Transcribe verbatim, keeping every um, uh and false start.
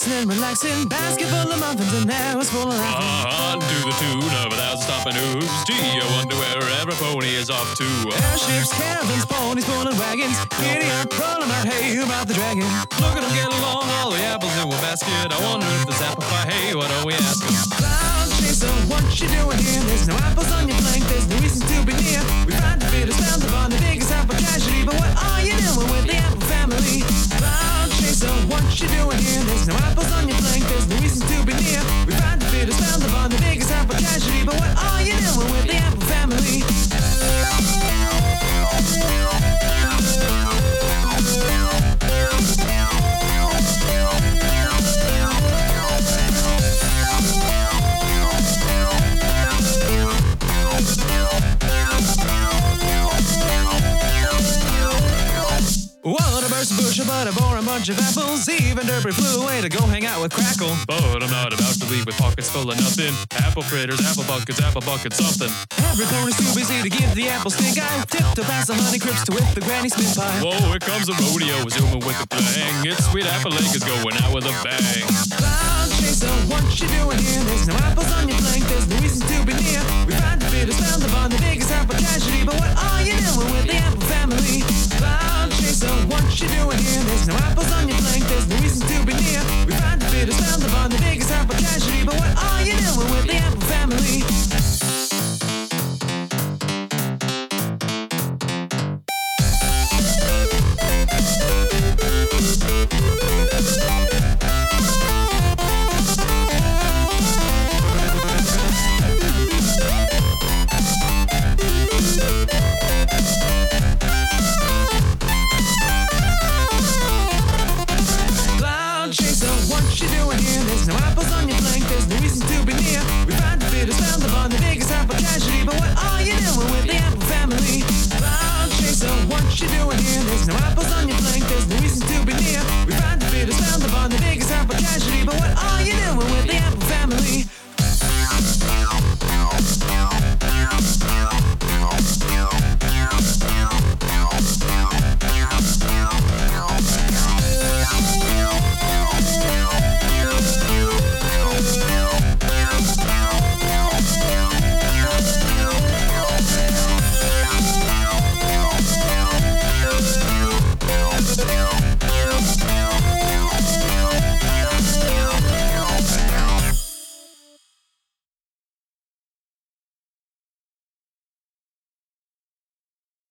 and relaxing. Basket full of muffins and now it's full of laughing. On to the tune of a thousand stomping hooves. Geo underwear, every pony is off to. Airships, caravans, ponies, pulling wagons. Giddy up, rolling our hay about the dragon. Look at them get along, all the apples in one basket. I wonder if there's apple pie, hey, what are we asking? Cloud chaser, what you doing here? There's no apples on your flank, there's no reason to be near. We tried to fit us down upon the biggest apple tragedy, but what are you doing with the apple family? Cloud chaser, what you doing here? There's no apples on your flank, there's no reason to be near. We tried to fit us down upon the biggest apple tragedy, but what are you doing with the apple family? Well, I burst a bushel, but I bore a bunch of apples. Even Derby flew away to go hang out with Crackle. But I'm not about to leave with pockets full of nothing. Apple fritters, apple buckets, apple buckets, something. Every pony's too busy to give the apple stink eye. Tiptoe past the honey crisps to whip the granny smith pie. Whoa, here comes the rodeo, zooming with the clang. It's Sweet Apple Lake is going out with a bang. Cloud chaser, what you doing here? There's no apples on your flank, there's no reason to be near. We tried to fit us down upon the biggest apple tragedy, but what are you doing with the apple family? Cloud chaser, what you doing here? There's no apples on your flank, there's no reason to be near. We tried to fit us down upon the biggest apple tragedy, but what are you doing with the apple family? What you doing here? There's no apples on your flank, there's no reason to be near. We tried to fit us down upon the biggest apple tragedy, but what are you doing with the apple family? Cloud chaser, what you doing here? There's no apples on your flank, there's no reason to be near. We tried to fit us down upon the biggest apple tragedy, but what